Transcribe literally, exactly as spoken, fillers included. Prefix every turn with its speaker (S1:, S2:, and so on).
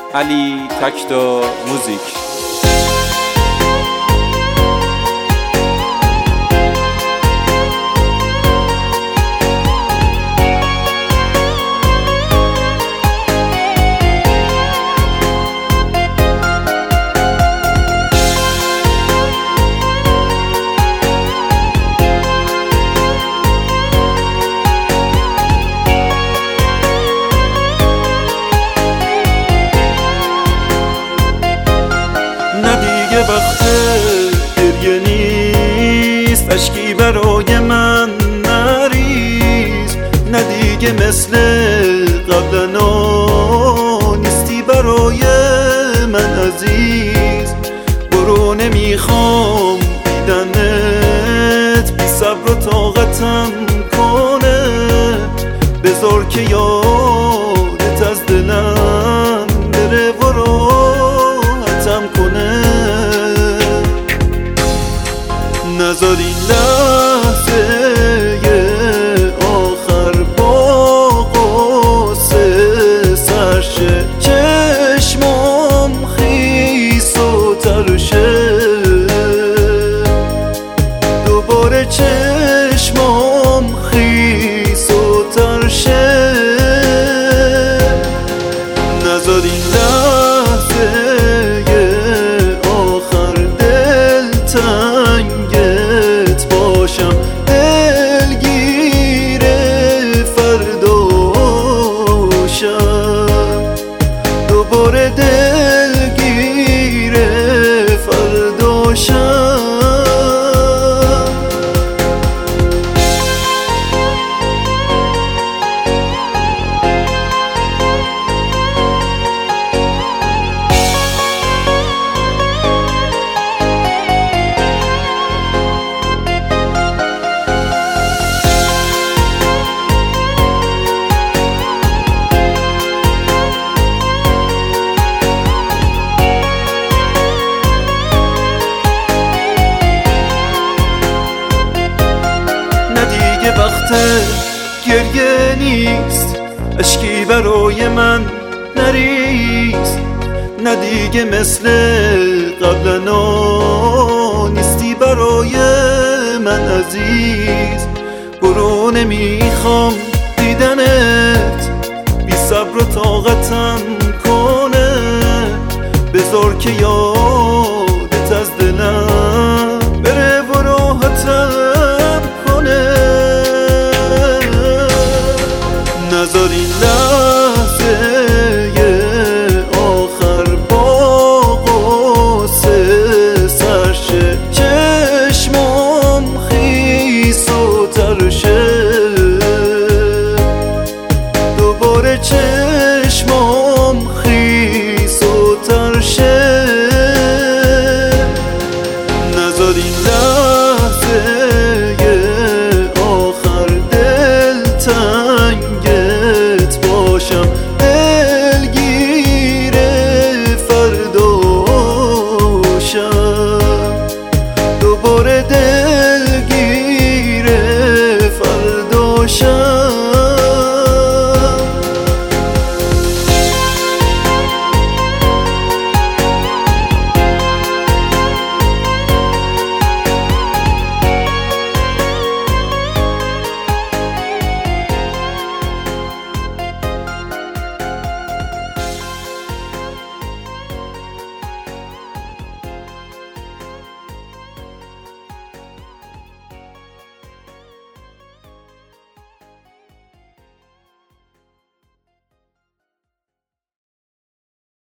S1: علی تکتا موزیک.
S2: وقت گریه نیست، اشکی برای من نریز. نه دیگه مثل قبلا نیستی برای من عزیز. برو نمیخوام دیدنت، بی صبر و طاقتم کنه. بذار که یادت از دلم بره و راحتم کنه. نذار این لحظه آخر با قصه سرشه. چشمام خیس و ترشه، دوباره چشمام خیس و ترشه. نذار این لحظه آخر دل تنگت باشم. دلگیر فرداشم، دوباره دلگیر فرداشم. وقت گریه نیست، اشکی برای من نریز. نه دیگه مثل قبلا نیستی برای من عزیز. برو نمیخوام دیدنت، بی صبر و طاقتم کنه. بذار که یاد